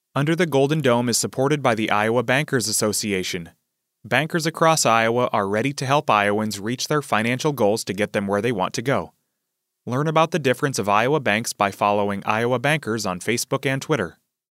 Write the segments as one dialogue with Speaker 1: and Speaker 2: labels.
Speaker 1: Under the Golden Dome is supported by the Iowa Bankers Association. Bankers across Iowa are ready to help Iowans reach their financial goals to get them where they want to go. Learn about the difference of Iowa banks by following Iowa Bankers on Facebook and Twitter.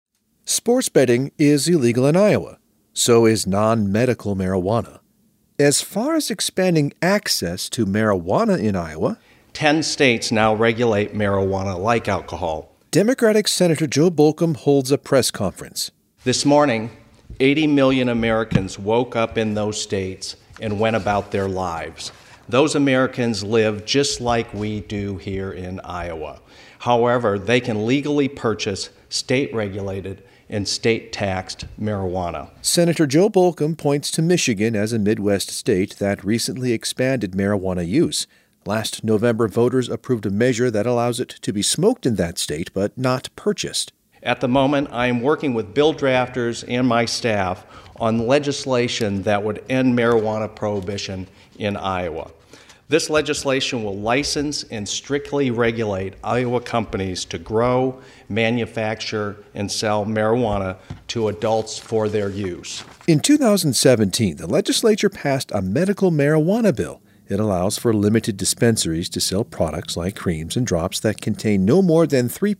Speaker 2: Sports betting is illegal in Iowa. So is non-medical marijuana. As far as expanding access to marijuana in Iowa,
Speaker 3: 10 states now regulate marijuana like alcohol.
Speaker 2: Democratic Senator Joe Bolcom holds a press conference.
Speaker 3: This morning, 80 million Americans woke up in those states and went about their lives. Those Americans live just like we do here in Iowa. However, they can legally purchase state-regulated and state-taxed marijuana.
Speaker 2: Senator Joe Bolcom points to Michigan as a Midwest state that recently expanded marijuana use. Last November, voters approved a measure that allows it to be smoked in that state but not purchased.
Speaker 3: At the moment, I am working with bill drafters and my staff on legislation that would end marijuana prohibition in Iowa. This legislation will license and strictly regulate Iowa companies to grow, manufacture, and sell marijuana to adults for their use.
Speaker 2: In 2017, the legislature passed a medical marijuana bill. It allows for limited dispensaries to sell products like creams and drops that contain no more than 3%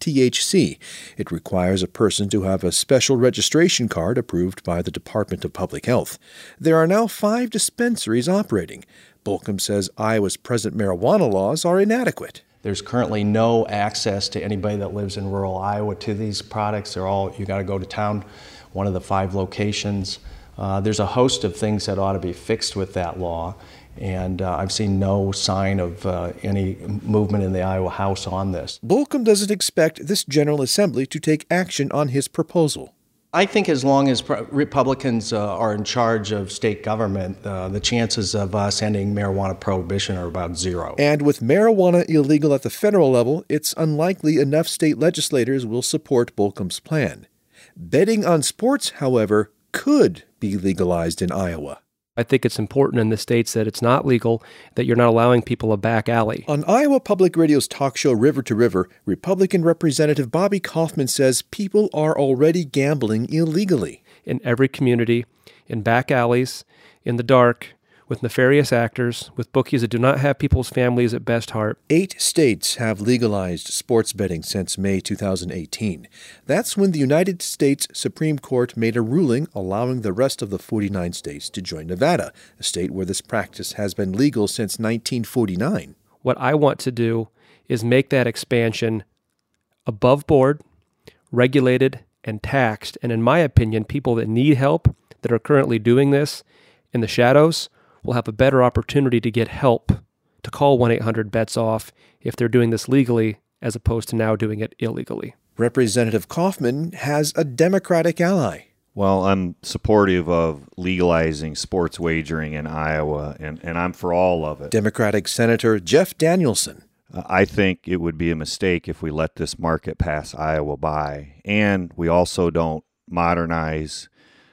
Speaker 2: THC. It requires a person to have a special registration card approved by the Department of Public Health. There are now 5 dispensaries operating. Bolcom says Iowa's present marijuana laws are inadequate.
Speaker 3: There's currently no access to anybody that lives in rural Iowa to these products. You got to go to town, one of the 5 locations. There's a host of things that ought to be fixed with that law. And I've seen no sign of any movement in the Iowa House on this.
Speaker 2: Bolcom doesn't expect this General Assembly to take action on his proposal.
Speaker 3: I think as long as Republicans are in charge of state government, the chances of us ending marijuana prohibition are about 0.
Speaker 2: And with marijuana illegal at the federal level, it's unlikely enough state legislators will support Bolcom's plan. Betting on sports, however, could be legalized in Iowa.
Speaker 4: I think it's important in the states that it's not legal, that you're not allowing people a back alley.
Speaker 2: On Iowa Public Radio's talk show River to River, Republican Representative Bobby Kaufman says people are already gambling illegally.
Speaker 4: In every community, in back alleys, in the dark, with nefarious actors, with bookies that do not have people's families at best heart.
Speaker 2: 8 states have legalized sports betting since May 2018. That's when the United States Supreme Court made a ruling allowing the rest of the 49 states to join Nevada, a state where this practice has been legal since 1949.
Speaker 4: What I want to do is make that expansion above board, regulated, and taxed. And in my opinion, people that need help, that are currently doing this in the shadows, will have a better opportunity to get help, to call 1-800-BETS-OFF if they're doing this legally as opposed to now doing it illegally.
Speaker 2: Representative Kaufman has a Democratic ally.
Speaker 5: Well, I'm supportive of legalizing sports wagering in Iowa, and I'm for all of it.
Speaker 2: Democratic Senator Jeff Danielson.
Speaker 5: I think it would be a mistake if we let this market pass Iowa by, and we also don't modernize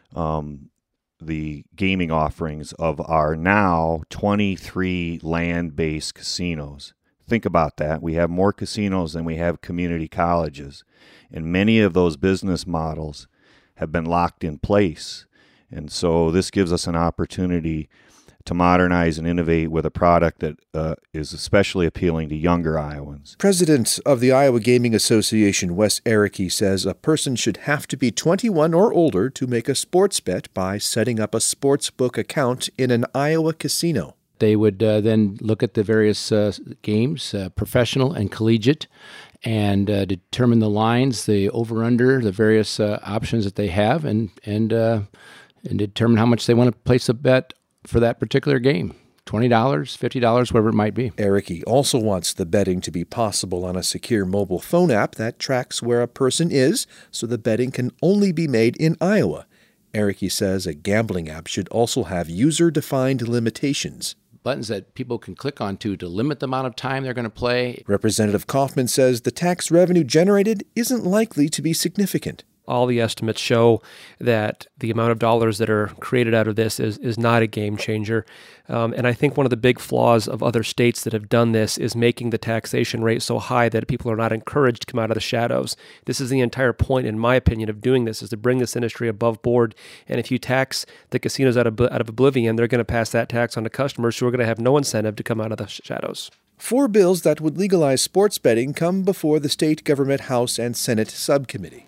Speaker 5: the gaming offerings of our now 23 land-based casinos. Think about that. We have more casinos than we have community colleges, and many of those business models have been locked in place. And so this gives us an opportunity to modernize and innovate with a product that is especially appealing to younger Iowans.
Speaker 2: President of the Iowa Gaming Association, Wes Ericke, says a person should have to be 21 or older to make a sports bet by setting up a sportsbook account in an Iowa casino.
Speaker 6: They would then look at the various games, professional and collegiate, and determine the lines, the over-under, the various options that they have, and determine how much they want to place a bet for that particular game. $20, $50, whatever it might be.
Speaker 2: Ericke also wants the betting to be possible on a secure mobile phone app that tracks where a person is, so the betting can only be made in Iowa. Ericke says a gambling app should also have user-defined limitations.
Speaker 6: Buttons that people can click onto to limit the amount of time they're going to play.
Speaker 2: Representative Kaufman says the tax revenue generated isn't likely to be significant.
Speaker 4: All the estimates show that the amount of dollars that are created out of this is not a game changer. And I think one of the big flaws of other states that have done this is making the taxation rate so high that people are not encouraged to come out of the shadows. This is the entire point, in my opinion, of doing this, is to bring this industry above board. And if you tax the casinos out of oblivion, they're going to pass that tax on to customers who are going to have no incentive to come out of the shadows.
Speaker 2: 4 bills that would legalize sports betting come before the state government House and Senate subcommittee.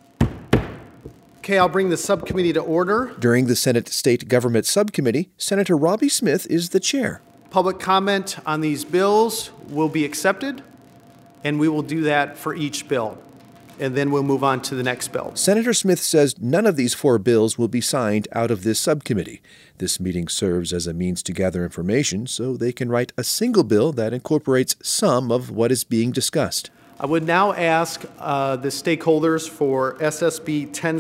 Speaker 7: Okay, I'll bring the subcommittee to order.
Speaker 2: During the Senate State Government Subcommittee, Senator Robbie Smith is the chair.
Speaker 7: Public comment on these bills will be accepted, and we will do that for each bill. And then we'll move on to the next bill.
Speaker 2: Senator Smith says none of these 4 bills will be signed out of this subcommittee. This meeting serves as a means to gather information so they can write a single bill that incorporates some of what is being discussed.
Speaker 7: I would now ask the stakeholders for SSB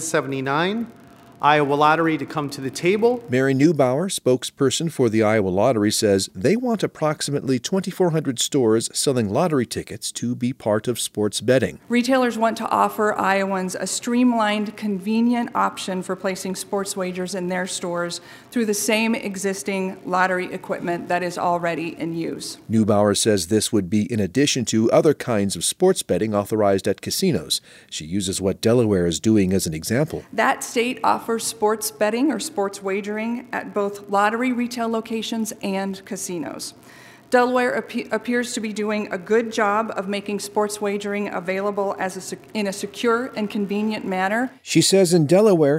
Speaker 7: 1079, Iowa Lottery, to come to the table.
Speaker 2: Mary Neubauer, spokesperson for the Iowa Lottery, says they want approximately 2,400 stores selling lottery tickets to be part of sports betting.
Speaker 8: Retailers want to offer Iowans a streamlined, convenient option for placing sports wagers in their stores through the same existing lottery equipment that is already in use.
Speaker 2: Neubauer says this would be in addition to other kinds of sports betting authorized at casinos. She uses what Delaware is doing as an example.
Speaker 8: That state offers sports betting or sports wagering at both lottery retail locations and casinos. Delaware appears to be doing a good job of making sports wagering available in a secure and convenient manner.
Speaker 2: She says in Delaware,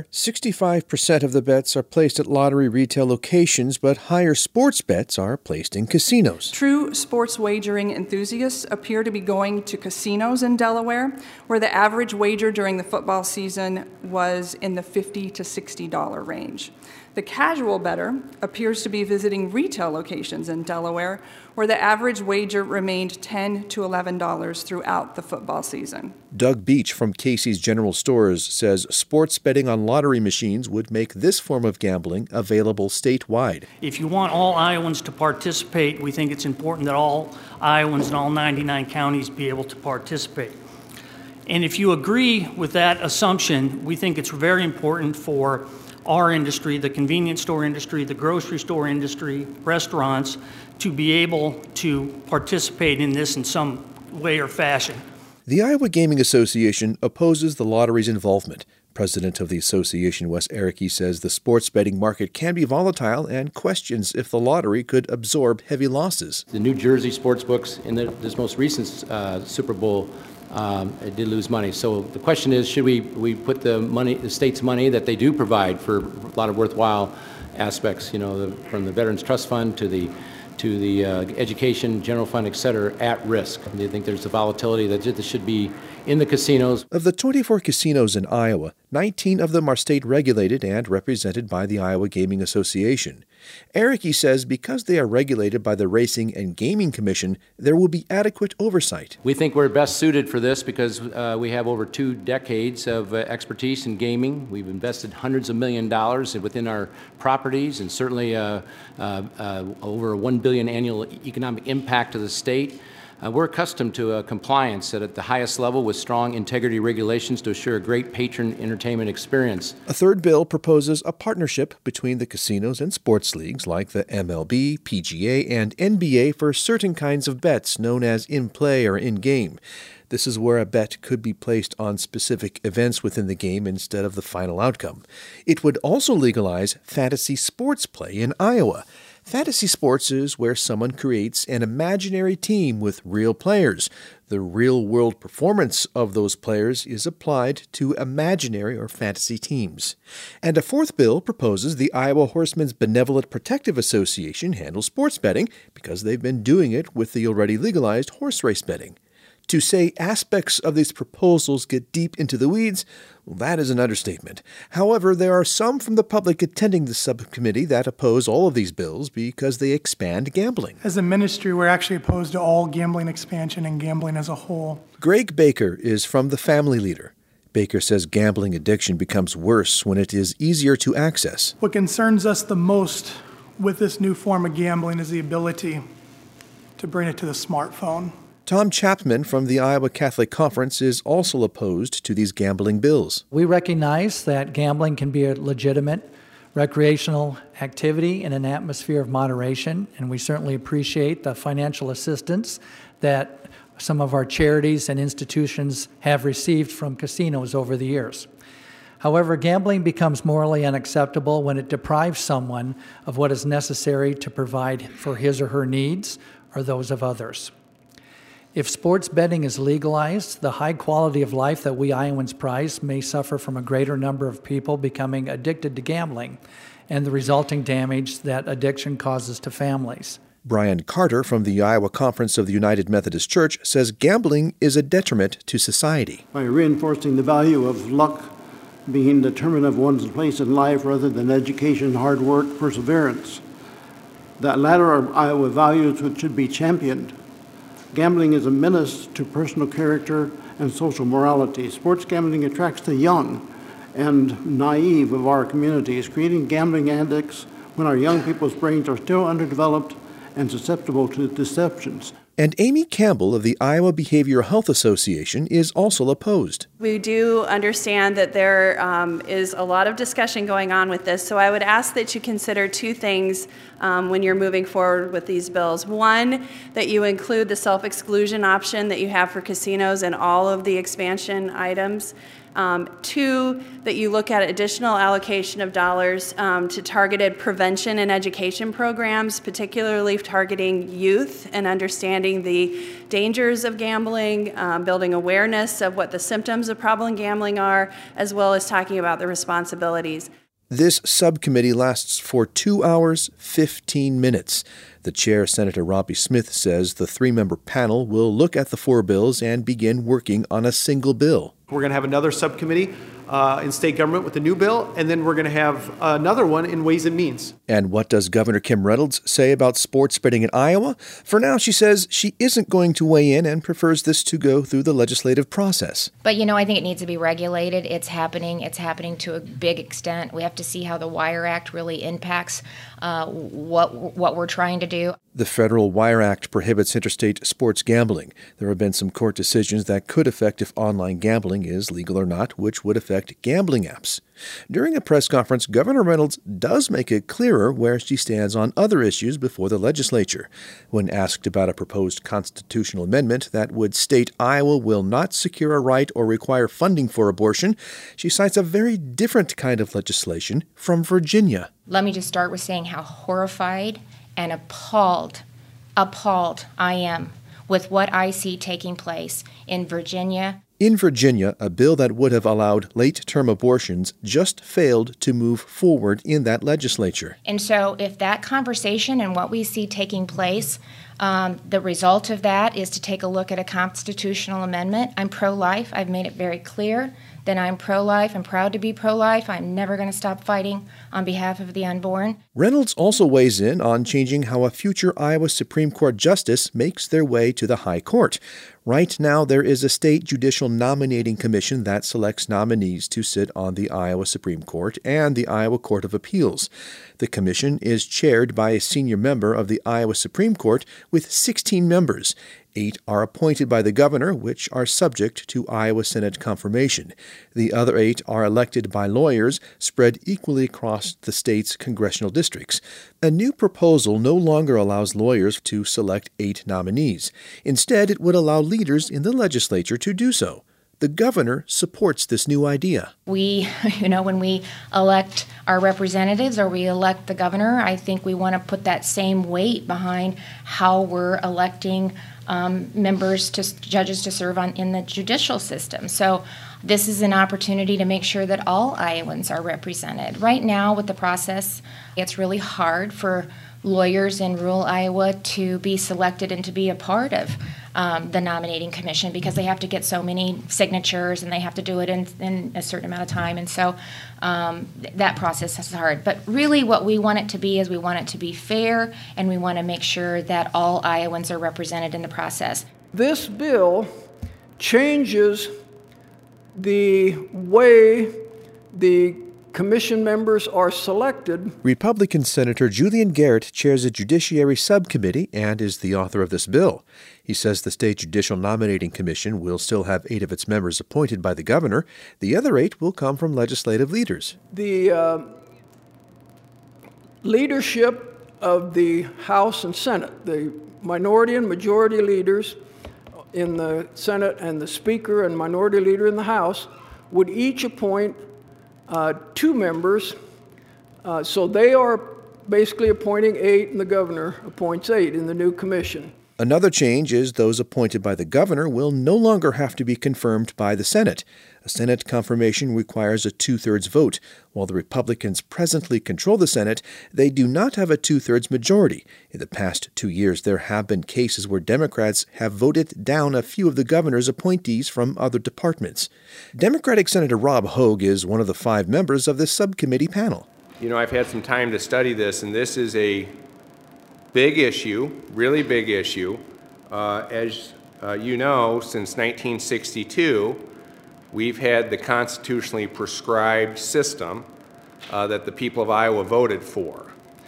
Speaker 2: 65% of the bets are placed at lottery retail locations, but higher sports bets are placed in casinos.
Speaker 8: True sports wagering enthusiasts appear to be going to casinos in Delaware, where the average wager during the football season was in the $50 to $60 range. The casual bettor appears to be visiting retail locations in Delaware, where the average wager remained $10 to $11 throughout the football season.
Speaker 2: Doug Beach from Casey's General Stores says sports betting on lottery machines would make this form of gambling available statewide.
Speaker 9: If you want all Iowans to participate, we think it's important that all Iowans in all 99 counties be able to participate. And if you agree with that assumption, we think it's very important for our industry, the convenience store industry, the grocery store industry, restaurants, to be able to participate in this in some way or fashion.
Speaker 2: The Iowa Gaming Association opposes the lottery's involvement. President of the association, Wes Ericke, says the sports betting market can be volatile and questions if the lottery could absorb heavy losses.
Speaker 6: The New Jersey sportsbooks in this most recent Super Bowl it did lose money. So the question is, should we put the state's money that they do provide for a lot of worthwhile aspects, from the Veterans Trust Fund to the education, general fund, et cetera, at risk? Do you think there's a volatility that this should be in the casinos?
Speaker 2: Of the 24 casinos in Iowa, 19 of them are state regulated and represented by the Iowa Gaming Association. Ericke says because they are regulated by the Racing and Gaming Commission, there will be adequate oversight.
Speaker 6: We think we're best suited for this because we have over 2 decades of expertise in gaming. We've invested hundreds of $millions within our properties, and certainly over $1 billion annual economic impact to the state. We're accustomed to compliance at the highest level with strong integrity regulations to assure a great patron entertainment experience.
Speaker 2: A third bill proposes a partnership between the casinos and sports leagues like the MLB, PGA, and NBA for certain kinds of bets known as in-play or in-game. This is where a bet could be placed on specific events within the game instead of the final outcome. It would also legalize fantasy sports play in Iowa. Fantasy sports is where someone creates an imaginary team with real players. The real-world performance of those players is applied to imaginary or fantasy teams. And a fourth bill proposes the Iowa Horsemen's Benevolent Protective Association handle sports betting because they've been doing it with the already legalized horse race betting. To say aspects of these proposals get deep into the weeds, well, that is an understatement. However, there are some from the public attending the subcommittee that oppose all of these bills because they expand gambling.
Speaker 10: As a ministry, we're actually opposed to all gambling expansion and gambling as a whole.
Speaker 2: Greg Baker is from the Family Leader. Baker says gambling addiction becomes worse when it is easier to access.
Speaker 10: What concerns us the most with this new form of gambling is the ability to bring it to the smartphone.
Speaker 2: Tom Chapman from the Iowa Catholic Conference is also opposed to these gambling bills.
Speaker 11: We recognize that gambling can be a legitimate recreational activity in an atmosphere of moderation, and we certainly appreciate the financial assistance that some of our charities and institutions have received from casinos over the years. However, gambling becomes morally unacceptable when it deprives someone of what is necessary to provide for his or her needs or those of others. If sports betting is legalized, the high quality of life that we Iowans prize may suffer from a greater number of people becoming addicted to gambling and the resulting damage that addiction causes to families.
Speaker 2: Brian Carter from the Iowa Conference of the United Methodist Church says gambling is a detriment to society.
Speaker 12: By reinforcing the value of luck being determinant of one's place in life rather than education, hard work, perseverance. That latter are Iowa values which should be championed. Gambling is a menace to personal character and social morality. Sports gambling attracts the young and naive of our communities, creating gambling addicts when our young people's brains are still underdeveloped and susceptible to deceptions.
Speaker 2: And Amy Campbell of the Iowa Behavioral Health Association is also opposed.
Speaker 13: We do understand that there is a lot of discussion going on with this, so I would ask that you consider two things when you're moving forward with these bills. One, that you include the self-exclusion option that you have for casinos in all of the expansion items. Two, that you look at additional allocation of dollars to targeted prevention and education programs, particularly targeting youth and understanding the dangers of gambling, building awareness of what the symptoms of problem gambling are, as well as talking about the responsibilities.
Speaker 2: This subcommittee lasts for 2 hours, 15 minutes. The chair, Senator Robbie Smith, says the three-member panel will look at the four bills and begin working on a single bill.
Speaker 7: We're going to have another subcommittee in state government with the new bill, and then we're going to have another one in Ways and Means.
Speaker 2: And what does Governor Kim Reynolds say about sports betting in Iowa? For now, she says she isn't going to weigh in and prefers this to go through the legislative process.
Speaker 14: But, I think it needs to be regulated. It's happening. It's happening to a big extent. We have to see how the Wire Act really impacts what we're trying to do.
Speaker 2: The Federal Wire Act prohibits interstate sports gambling. There have been some court decisions that could affect if online gambling is legal or not, which would affect gambling apps. During a press conference, Governor Reynolds does make it clearer where she stands on other issues before the legislature. When asked about a proposed constitutional amendment that would state Iowa will not secure a right or require funding for abortion, she cites a very different kind of legislation from Virginia.
Speaker 14: Let me just start with saying how horrified and appalled I am with what I see taking place in Virginia.
Speaker 2: In Virginia, a bill that would have allowed late-term abortions just failed to move forward in that legislature.
Speaker 14: And so if that conversation and what we see taking place, the result of that is to take a look at a constitutional amendment. I'm pro-life. I've made it very clear that I'm pro-life. I'm proud to be pro-life. I'm never going to stop fighting on behalf of the unborn.
Speaker 2: Reynolds also weighs in on changing how a future Iowa Supreme Court justice makes their way to the High Court. Right now, there is a state judicial nominating commission that selects nominees to sit on the Iowa Supreme Court and the Iowa Court of Appeals. The commission is chaired by a senior member of the Iowa Supreme Court with 16 members. 8 are appointed by the governor, which are subject to Iowa Senate confirmation. The other 8 are elected by lawyers spread equally across the state's congressional districts. A new proposal no longer allows lawyers to select 8 nominees. Instead, it would allow leaders in the legislature to do so. The governor supports this new idea.
Speaker 14: We, when we elect our representatives or we elect the governor, I think we want to put that same weight behind how we're electing judges to serve in the judicial system. So this is an opportunity to make sure that all Iowans are represented. Right now with the process, it's really hard for lawyers in rural Iowa to be selected and to be a part of the nominating commission because they have to get so many signatures and they have to do it in a certain amount of time. And so that process is hard. But really what we want it to be is we want it to be fair and we want to make sure that all Iowans are represented in the process.
Speaker 15: This bill changes the way the commission members are selected.
Speaker 2: Republican Senator Julian Garrett chairs a judiciary subcommittee and is the author of this bill. He says the state judicial nominating commission will still have 8 of its members appointed by the governor. The other 8 will come from legislative leaders.
Speaker 15: The leadership of the House and Senate, the minority and majority leaders in the Senate and the Speaker and minority leader in the House would each appoint 2 members. So they are basically appointing 8, and the governor appoints 8 in the new commission.
Speaker 2: Another change is those appointed by the governor will no longer have to be confirmed by the Senate. A Senate confirmation requires a 2/3 vote. While the Republicans presently control the Senate, they do not have a 2/3 majority. In the past 2 years, there have been cases where Democrats have voted down a few of the governor's appointees from other departments. Democratic Senator Rob Hogue is one of the 5 members of this subcommittee panel.
Speaker 16: You know, I've had some time to study this, and this is a big issue, really big issue. As you know, since 1962, we've had the constitutionally prescribed system that the people of Iowa voted for.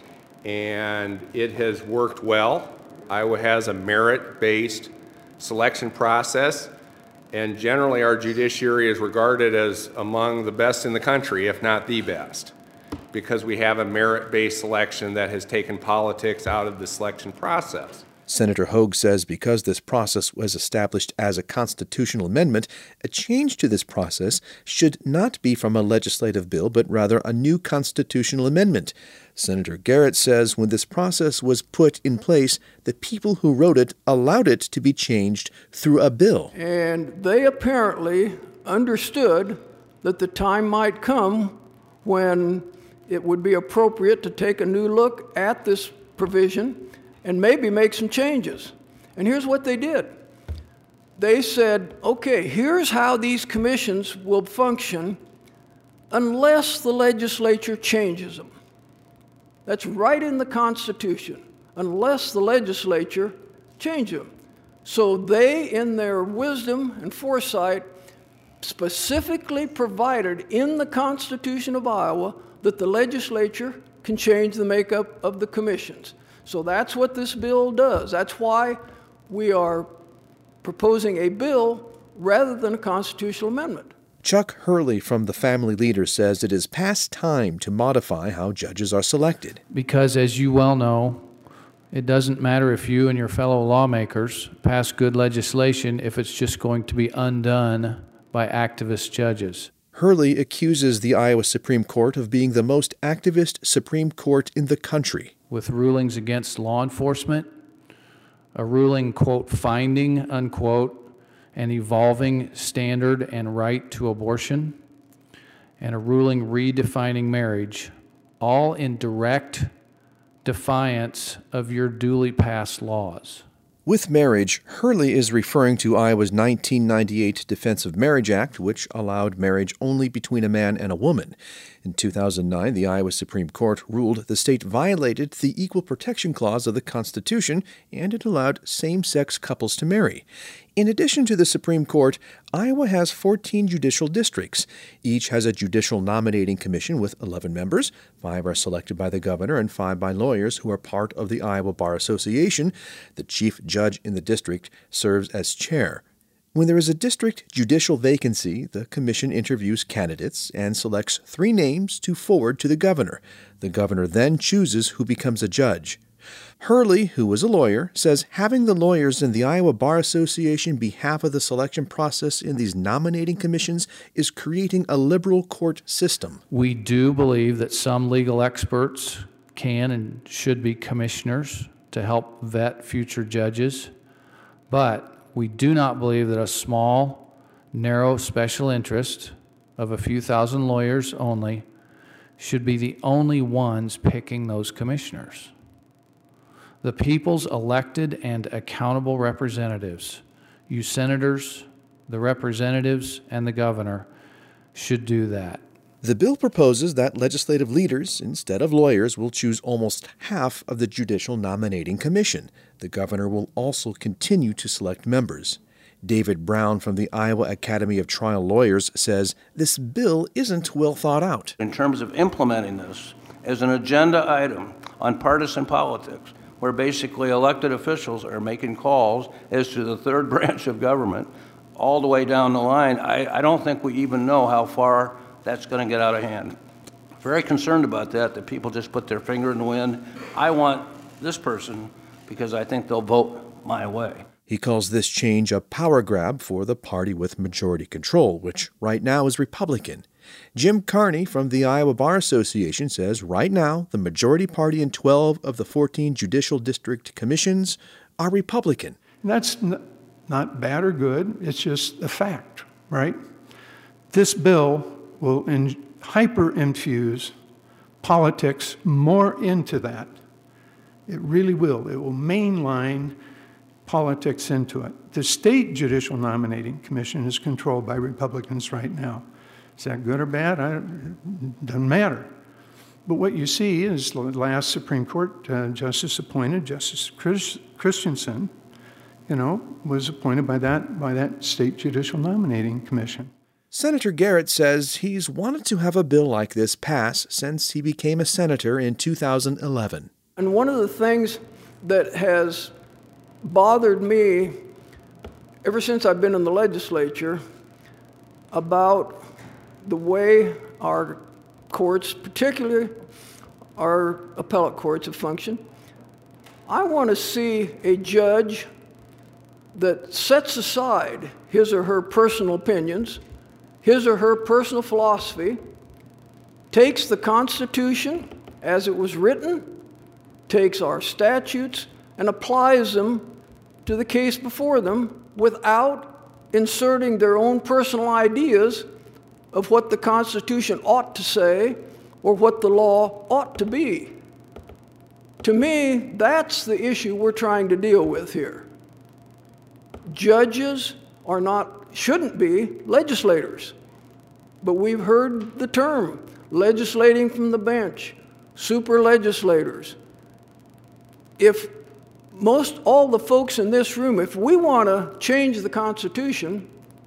Speaker 16: And it has worked well. Iowa has a merit-based selection process, and generally our judiciary is regarded as among the best in the country, if not the best, because we have a merit-based selection that has taken politics out of the selection process.
Speaker 2: Senator Hogue says because this process was established as a constitutional amendment, a change to this process should not be from a legislative bill, but rather a new constitutional amendment. Senator Garrett says when this process was put in place, the people who wrote it allowed it to be changed through a bill.
Speaker 15: And they apparently understood that the time might come when it would be appropriate to take a new look at this provision and maybe make some changes. And here's what they did. They said, okay, here's how these commissions will function unless the legislature changes them. That's right in the Constitution, unless the legislature changes them. So they, in their wisdom and foresight, specifically provided in the Constitution of Iowa that the legislature can change the makeup of the commissions. So that's what this bill does. That's why we are proposing a bill rather than a constitutional amendment.
Speaker 2: Chuck Hurley from the Family Leader says it is past time to modify how judges are selected.
Speaker 17: Because as you well know, it doesn't matter if you and your fellow lawmakers pass good legislation if it's just going to be undone by activist judges.
Speaker 2: Hurley accuses the Iowa Supreme Court of being the most activist Supreme Court in the country.
Speaker 17: With rulings against law enforcement, a ruling, quote, finding, unquote, an evolving standard and right to abortion, and a ruling redefining marriage, all in direct defiance of your duly passed laws.
Speaker 2: With marriage, Hurley is referring to Iowa's 1998 Defense of Marriage Act, which allowed marriage only between a man and a woman. In 2009, the Iowa Supreme Court ruled the state violated the Equal Protection Clause of the Constitution, and it allowed same-sex couples to marry. In addition to the Supreme Court, Iowa has 14 judicial districts. Each has a judicial nominating commission with 11 members. 5 are selected by the governor and 5 by lawyers who are part of the Iowa Bar Association. The chief judge in the district serves as chair. When there is a district judicial vacancy, the commission interviews candidates and selects 3 names to forward to the governor. The governor then chooses who becomes a judge. Hurley, who is a lawyer, says having the lawyers in the Iowa Bar Association be half of the selection process in these nominating commissions is creating a liberal court system.
Speaker 17: We do believe that some legal experts can and should be commissioners to help vet future judges, but we do not believe that a small, narrow special interest of a few thousand lawyers only should be the only ones picking those commissioners. The people's elected and accountable representatives, you senators, the representatives, and the governor, should do that.
Speaker 2: The bill proposes that legislative leaders, instead of lawyers, will choose almost half of the judicial nominating commission. The governor will also continue to select members. David Brown from the Iowa Academy of Trial Lawyers says this bill isn't well thought out.
Speaker 18: In terms of implementing this as an agenda item on partisan politics, where basically elected officials are making calls as to the third branch of government all the way down the line, I don't think we even know how far that's going to get out of hand. Very concerned about that people just put their finger in the wind. I want this person because I think they'll vote my way.
Speaker 2: He calls this change a power grab for the party with majority control, which right now is Republican. Jim Carney from the Iowa Bar Association says right now the majority party in 12 of the 14 judicial district commissions are Republican.
Speaker 19: That's not bad or good, it's just a fact, right? This bill will hyper-infuse politics more into that. It really will. It will mainline politics into it. The state judicial nominating commission is controlled by Republicans right now. Is that good or bad? It doesn't matter. But what you see is the last Supreme Court justice appointed, Justice Christensen, was appointed by that state judicial nominating commission.
Speaker 2: Senator Garrett says he's wanted to have a bill like this pass since he became a senator in 2011.
Speaker 15: And one of the things that has bothered me ever since I've been in the legislature about the way our courts, particularly our appellate courts, have functioned, I want to see a judge that sets aside his or her personal opinions, his or her personal philosophy, takes the Constitution as it was written, takes our statutes, and applies them to the case before them without inserting their own personal ideas of what the Constitution ought to say or what the law ought to be. To me, that's the issue we're trying to deal with here. Judges shouldn't be legislators, but we've heard the term legislating from the bench, super legislators. If all the folks in this room, if we want to change the Constitution,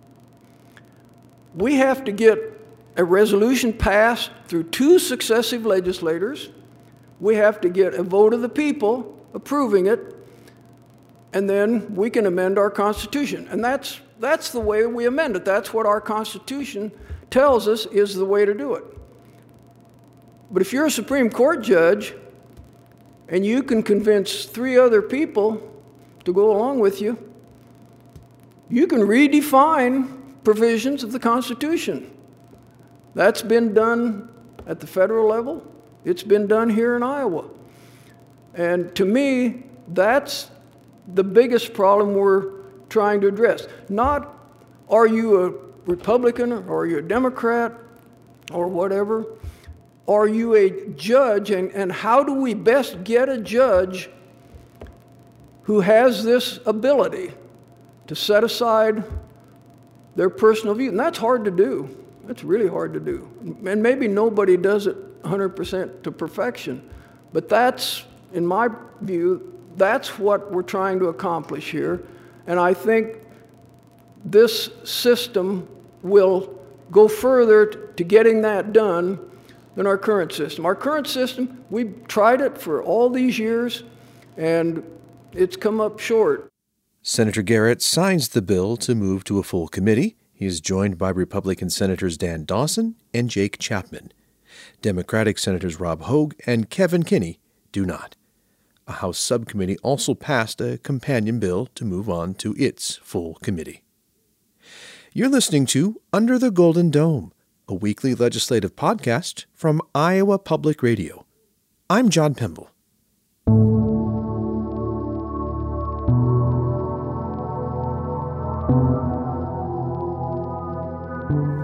Speaker 15: we have to get a resolution passed through 2 successive legislators. We have to get a vote of the people approving it, and then we can amend our Constitution. And that's the way we amend it. That's what our Constitution tells us is the way to do it. But if you're a Supreme Court judge and you can convince 3 other people to go along with you, you can redefine provisions of the Constitution. That's been done at the federal level. It's been done here in Iowa. And to me, that's the biggest problem we're trying to address. Not are you a Republican or are you a Democrat or whatever. Are you a judge, and how do we best get a judge who has this ability to set aside their personal view? And that's hard to do. That's really hard to do. And maybe nobody does it 100% to perfection. But that's, in my view, that's what we're trying to accomplish here. And I think this system will go further to getting that done than our current system. Our current system, we've tried it for all these years, and it's come up short.
Speaker 2: Senator Garrett signs the bill to move to a full committee. He is joined by Republican Senators Dan Dawson and Jake Chapman. Democratic Senators Rob Hogue and Kevin Kinney do not. A House subcommittee also passed a companion bill to move on to its full committee. You're listening to Under the Golden Dome, a weekly legislative podcast from Iowa Public Radio. I'm John Pemble.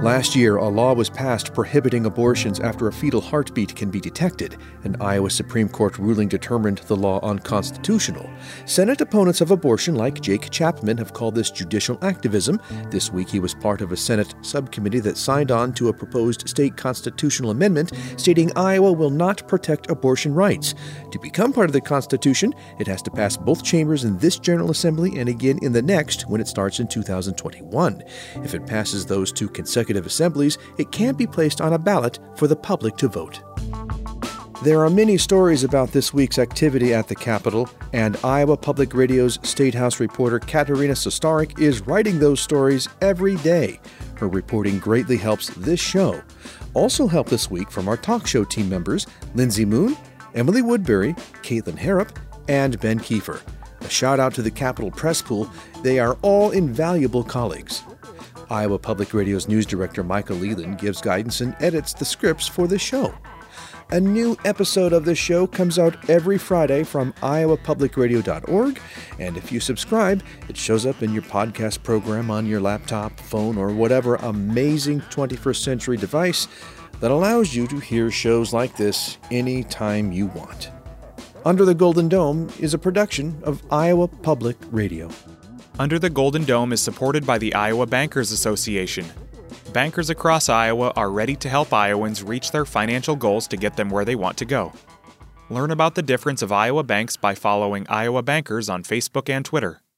Speaker 2: Last year, a law was passed prohibiting abortions after a fetal heartbeat can be detected. An Iowa Supreme Court ruling determined the law unconstitutional. Senate opponents of abortion, like Jake Chapman, have called this judicial activism. This week, he was part of a Senate subcommittee that signed on to a proposed state constitutional amendment stating Iowa will not protect abortion rights. To become part of the Constitution, it has to pass both chambers in this General Assembly and again in the next when it starts in 2021. If it passes those two consecutive assemblies, it can be placed on a ballot for the public to vote. There are many stories about this week's activity at the Capitol, and Iowa Public Radio's State House reporter Katerina Sostarek is writing those stories every day. Her reporting greatly helps this show. Also help this week from our talk show team members, Lindsay Moon, Emily Woodbury, Caitlin Harrop, and Ben Kiefer. A shout out to the Capitol Press Pool. They are all invaluable colleagues. Iowa Public Radio's news director Michael Leland gives guidance and edits the scripts for the show. A new episode of this show comes out every Friday from iowapublicradio.org, and if you subscribe, it shows up in your podcast program on your laptop, phone, or whatever amazing 21st century device that allows you to hear shows like this anytime you want. Under the Golden Dome is a production of Iowa Public Radio.
Speaker 1: Under the Golden Dome is supported by the Iowa Bankers Association. Bankers across Iowa are ready to help Iowans reach their financial goals to get them where they want to go. Learn about the difference of Iowa banks by following Iowa Bankers on Facebook and Twitter.